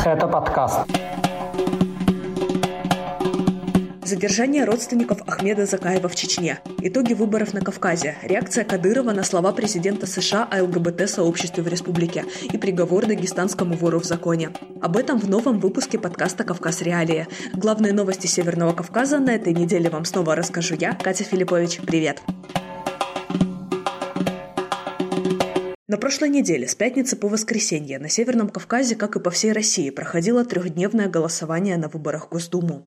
Это подкаст. Задержание родственников Ахмеда Закаева в Чечне. Итоги выборов на Кавказе. Реакция Кадырова на слова президента США о ЛГБТ-сообществе в республике и приговор дагестанскому вору в законе. Об этом в новом выпуске подкаста «Кавказ. Реалии». Главные новости Северного Кавказа на этой неделе вам снова расскажу я, Катя Филиппович. Привет! На прошлой неделе, с пятницы по воскресенье, на Северном Кавказе, как и по всей России, проходило трехдневное голосование на выборах в Госдуму.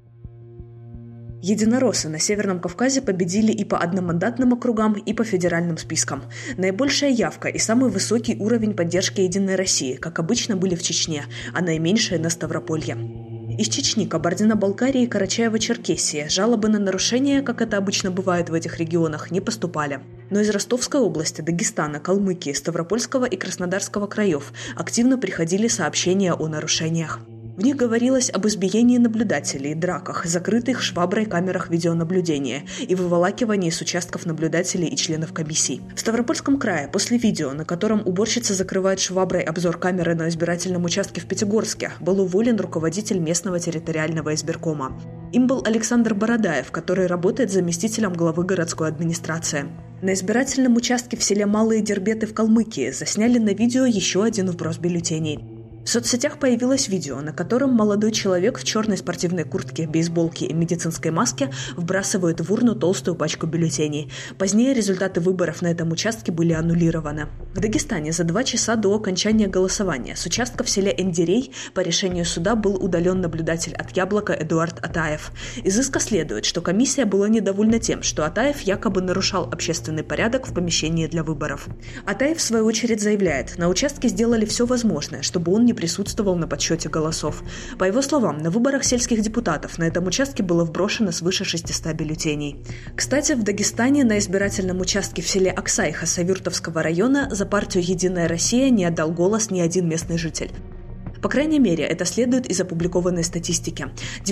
Единороссы на Северном Кавказе победили и по одномандатным округам, и по федеральным спискам. Наибольшая явка и самый высокий уровень поддержки «Единой России», как обычно, были в Чечне, а наименьшие на Ставрополье. Из Чечни, Кабардино-Балкарии и Карачаево-Черкесии жалобы на нарушения, как это обычно бывает в этих регионах, не поступали. Но из Ростовской области, Дагестана, Калмыкии, Ставропольского и Краснодарского краев активно приходили сообщения о нарушениях. В них говорилось об избиении наблюдателей, драках, закрытых шваброй камерах видеонаблюдения и выволакивании с участков наблюдателей и членов комиссий. В Ставропольском крае после видео, на котором уборщица закрывает шваброй обзор камеры на избирательном участке в Пятигорске, был уволен руководитель местного территориального избиркома. Им был Александр Бородаев, который работает заместителем главы городской администрации. На избирательном участке в селе Малые Дербеты в Калмыкии засняли на видео еще один вброс бюллетеней. В соцсетях появилось видео, на котором молодой человек в черной спортивной куртке, бейсболке и медицинской маске вбрасывает в урну толстую пачку бюллетеней. Позднее результаты выборов на этом участке были аннулированы. В Дагестане за 2 часа до окончания голосования с участка в селе Эндерей по решению суда был удален наблюдатель от «Яблока» Эдуард Атаев. Из иска следует, что комиссия была недовольна тем, что Атаев якобы нарушал общественный порядок в помещении для выборов. Атаев, в свою очередь, заявляет, на участке сделали все возможное, чтобы он не присутствовал на подсчете голосов. По его словам, на выборах сельских депутатов на этом участке было вброшено свыше 600 бюллетеней. Кстати, в Дагестане на избирательном участке в селе Аксай Хасавюртовского района за партию «Единая Россия» не отдал голос ни один местный житель. По крайней мере, это следует из опубликованной статистики.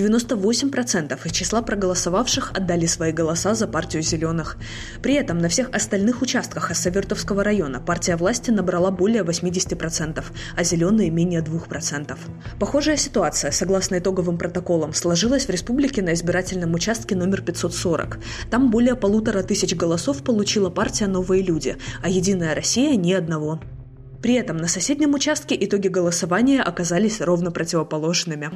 98% из числа проголосовавших отдали свои голоса за партию «Зеленых». При этом на всех остальных участках Хасавюртовского района партия власти набрала более 80%, а «Зеленые» менее 2%. Похожая ситуация, согласно итоговым протоколам, сложилась в республике на избирательном участке номер 540. Там более 1500 голосов получила партия «Новые люди», а «Единая Россия» – ни одного. При этом на соседнем участке итоги голосования оказались ровно противоположными.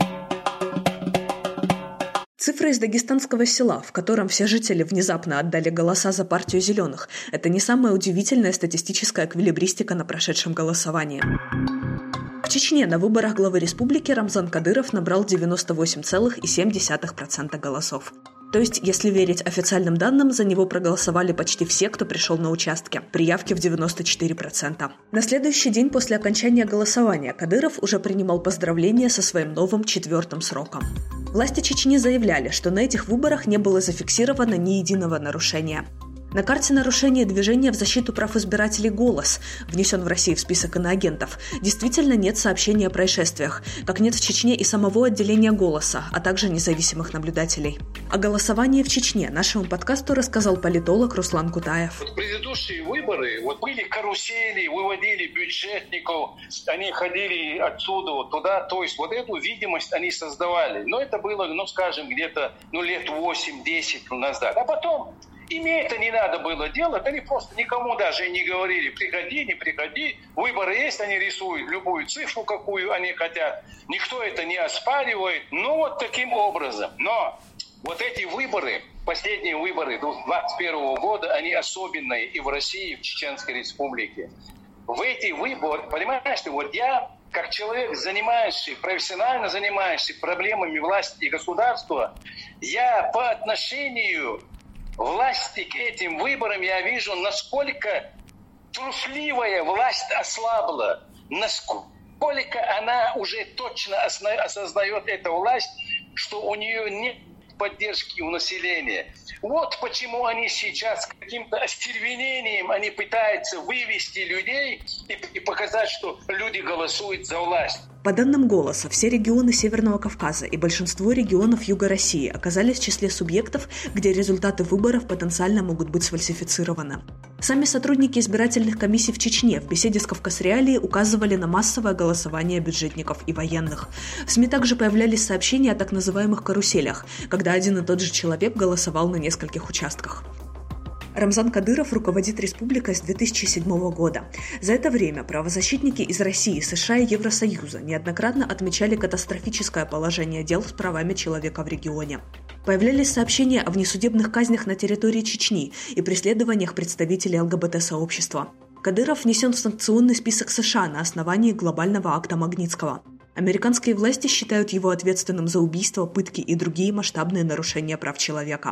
Цифры из дагестанского села, в котором все жители внезапно отдали голоса за партию «Зеленых», это не самая удивительная статистическая эквилибристика на прошедшем голосовании. В Чечне на выборах главы республики Рамзан Кадыров набрал 98,7% голосов. То есть, если верить официальным данным, за него проголосовали почти все, кто пришел на участки, при явке в 94%. На следующий день после окончания голосования Кадыров уже принимал поздравления со своим новым 4-м сроком. Власти Чечни заявляли, что на этих выборах не было зафиксировано ни единого нарушения. На карте нарушения движения в защиту прав избирателей «Голос», внесен в Россию в список иноагентов, действительно нет сообщения о происшествиях, как нет в Чечне и самого отделения «Голоса», а также независимых наблюдателей. О голосовании в Чечне нашему подкасту рассказал политолог Руслан Кутаев. Предыдущие выборы, были карусели, выводили бюджетников, они ходили отсюда туда, то есть эту видимость они создавали. Но это было, где-то лет 8-10 назад. А потом им это не надо было делать, они просто никому даже не говорили, приходи, не приходи, выборы есть, они рисуют любую цифру, какую они хотят, никто это не оспаривает, таким образом. Но эти выборы, последние выборы 2021 года, они особенные и в России, и в Чеченской Республике. В эти выборы, понимаете, я как человек, профессионально занимающийся проблемами власти и государства, я по отношению власти к этим выборам я вижу, насколько трусливая власть ослабла, насколько она уже точно осознает, эта власть, что у нее нет поддержки у населения. Почему они сейчас каким-то остервенением они пытаются вывести людей и показать, что люди голосуют за власть. По данным «Голоса», все регионы Северного Кавказа и большинство регионов Юга России оказались в числе субъектов, где результаты выборов потенциально могут быть сфальсифицированы. Сами сотрудники избирательных комиссий в Чечне в беседе с «Кавказреалией» указывали на массовое голосование бюджетников и военных. В СМИ также появлялись сообщения о так называемых «каруселях», когда один и тот же человек голосовал на нескольких участках. Рамзан Кадыров руководит республикой с 2007 года. За это время правозащитники из России, США и Евросоюза неоднократно отмечали катастрофическое положение дел с правами человека в регионе. Появлялись сообщения о внесудебных казнях на территории Чечни и преследованиях представителей ЛГБТ-сообщества. Кадыров внесен в санкционный список США на основании глобального акта Магнитского. Американские власти считают его ответственным за убийства, пытки и другие масштабные нарушения прав человека.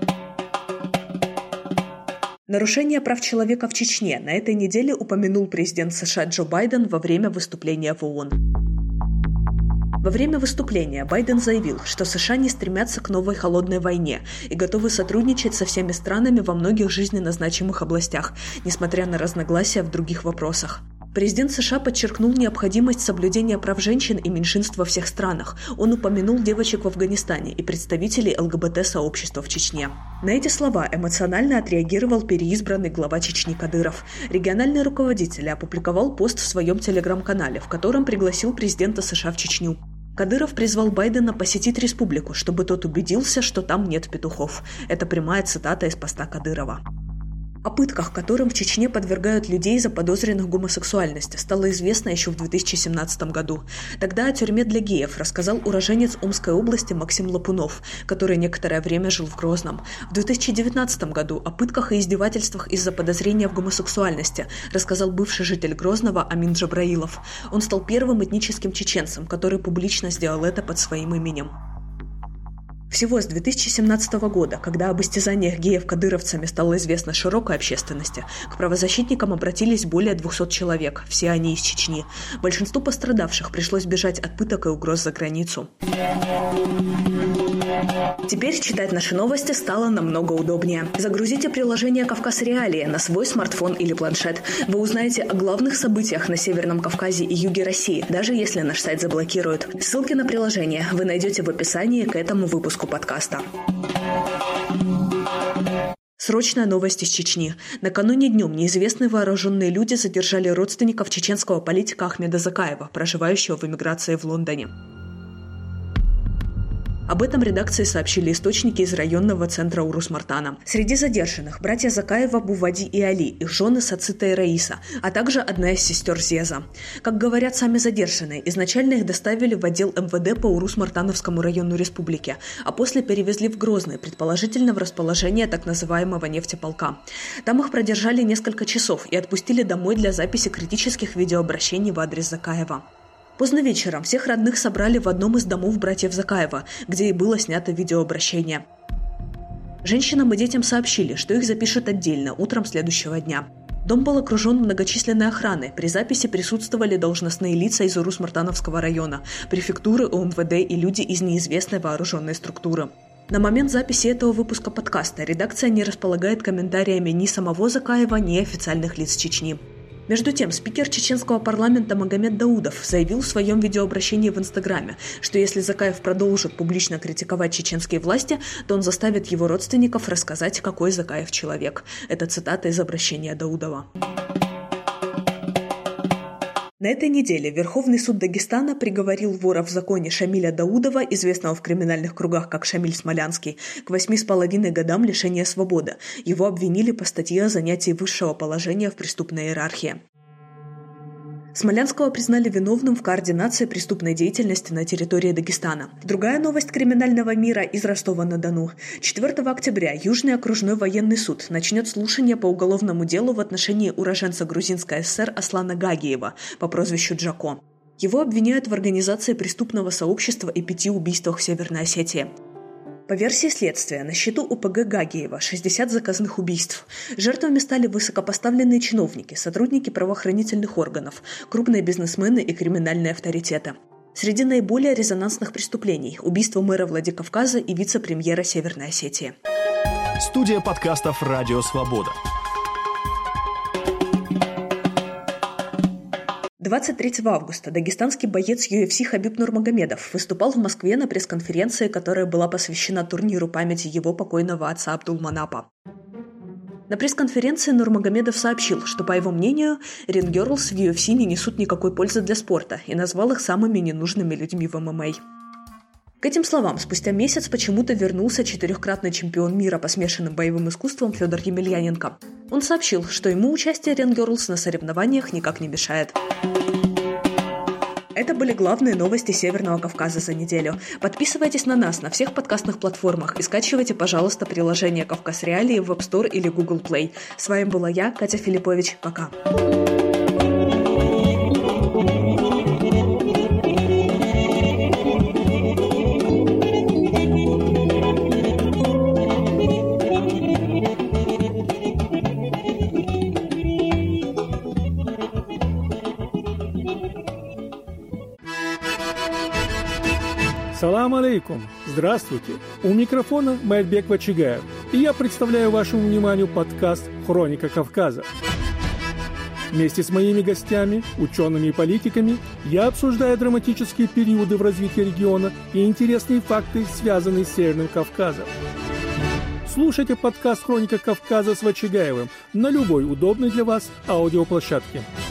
Нарушение прав человека в Чечне на этой неделе упомянул президент США Джо Байден во время выступления в ООН. Во время выступления Байден заявил, что США не стремятся к новой холодной войне и готовы сотрудничать со всеми странами во многих жизненно значимых областях, несмотря на разногласия в других вопросах. Президент США подчеркнул необходимость соблюдения прав женщин и меньшинств во всех странах. Он упомянул девочек в Афганистане и представителей ЛГБТ-сообщества в Чечне. На эти слова эмоционально отреагировал переизбранный глава Чечни Кадыров. Региональный руководитель опубликовал пост в своем телеграм-канале, в котором пригласил президента США в Чечню. Кадыров призвал Байдена посетить республику, чтобы тот убедился, что там нет петухов. Это прямая цитата из поста Кадырова. О пытках, которым в Чечне подвергают людей, заподозренных в гомосексуальности, стало известно еще в 2017 году. Тогда о тюрьме для геев рассказал уроженец Омской области Максим Лапунов, который некоторое время жил в Грозном. В 2019 году о пытках и издевательствах из-за подозрения в гомосексуальности рассказал бывший житель Грозного Амин Джабраилов. Он стал первым этническим чеченцем, который публично сделал это под своим именем. Всего с 2017 года, когда об истязаниях геев кадыровцами стало известно широкой общественности, к правозащитникам обратились более 200 человек, все они из Чечни. Большинству пострадавших пришлось бежать от пыток и угроз за границу. Теперь читать наши новости стало намного удобнее. Загрузите приложение «Кавказреалии» на свой смартфон или планшет. Вы узнаете о главных событиях на Северном Кавказе и юге России, даже если наш сайт заблокируют. Ссылки на приложение вы найдете в описании к этому выпуску подкаста. Срочная новость из Чечни. Накануне днем неизвестные вооруженные люди задержали родственников чеченского политика Ахмеда Закаева, проживающего в эмиграции в Лондоне. Об этом редакции сообщили источники из районного центра Урус-Мартана. Среди задержанных братья Закаева Бувади и Али, их жены Сацита и Раиса, а также одна из сестер Зеза. Как говорят сами задержанные, изначально их доставили в отдел МВД по Урус-Мартановскому району республики, а после перевезли в Грозный, предположительно в расположение так называемого нефтеполка. Там их продержали несколько часов и отпустили домой для записи критических видеообращений в адрес Закаева. Поздно вечером всех родных собрали в одном из домов братьев Закаева, где и было снято видеообращение. Женщинам и детям сообщили, что их запишут отдельно утром следующего дня. Дом был окружен многочисленной охраной. При записи присутствовали должностные лица из Урус-Мартановского района, префектуры УМВД и люди из неизвестной вооруженной структуры. На момент записи этого выпуска подкаста редакция не располагает комментариями ни самого Закаева, ни официальных лиц Чечни. Между тем, спикер чеченского парламента Магомед Даудов заявил в своем видеообращении в Инстаграме, что если Закаев продолжит публично критиковать чеченские власти, то он заставит его родственников рассказать, какой Закаев человек. Это цитата из обращения Даудова. На этой неделе Верховный суд Дагестана приговорил вора в законе Шамиля Даудова, известного в криминальных кругах как Шамиль Смолянский, к 8,5 годам лишения свободы. Его обвинили по статье о занятии высшего положения в преступной иерархии. Смолянского признали виновным в координации преступной деятельности на территории Дагестана. Другая новость криминального мира из Ростова-на-Дону. 4 октября Южный окружной военный суд начнет слушание по уголовному делу в отношении уроженца Грузинской ССР Аслана Гагиева по прозвищу Джако. Его обвиняют в организации преступного сообщества и 5 убийствах в Северной Осетии. По версии следствия, на счету ОПГ Гагиева 60 заказных убийств. Жертвами стали высокопоставленные чиновники, сотрудники правоохранительных органов, крупные бизнесмены и криминальные авторитеты. Среди наиболее резонансных преступлений – убийство мэра Владикавказа и вице-премьера Северной Осетии. Студия подкастов «Радио Свобода». 23 августа дагестанский боец UFC Хабиб Нурмагомедов выступал в Москве на пресс-конференции, которая была посвящена турниру памяти его покойного отца Абдулманапа. На пресс-конференции Нурмагомедов сообщил, что, по его мнению, ринггерлс в UFC не несут никакой пользы для спорта и назвал их самыми ненужными людьми в ММА. К этим словам спустя месяц почему-то вернулся 4-кратный чемпион мира по смешанным боевым искусствам Федор Емельяненко. Он сообщил, что ему участие ринггерлс на соревнованиях никак не мешает. Это были главные новости Северного Кавказа за неделю. Подписывайтесь на нас на всех подкастных платформах и скачивайте, пожалуйста, приложение «Кавказ Реалии» в App Store или Google Play. С вами была я, Катя Филиппович. Пока. Салам алейкум! Здравствуйте! У микрофона Майрбек Вачигаев, и я представляю вашему вниманию подкаст «Хроника Кавказа». Вместе с моими гостями, учеными и политиками, я обсуждаю драматические периоды в развитии региона и интересные факты, связанные с Северным Кавказом. Слушайте подкаст «Хроника Кавказа» с Вачигаевым на любой удобной для вас аудиоплощадке.